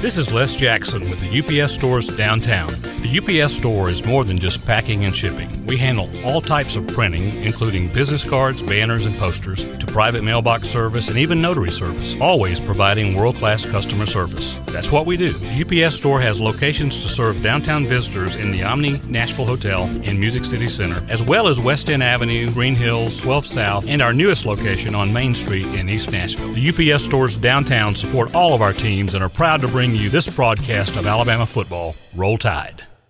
This is Les Jackson with the UPS Stores downtown. The UPS Store is more than just packing and shipping. We handle all types of printing, including business cards, banners, and posters, to private mailbox service and even notary service, always providing world-class customer service. That's what we do. The UPS Store has locations to serve downtown visitors in the Omni Nashville Hotel in Music City Center, as well as West End Avenue, Green Hills, 12 South, and our newest location on Main Street in East Nashville. The UPS Stores downtown support all of our teams and are proud to bring you this broadcast of Alabama football. Roll Tide.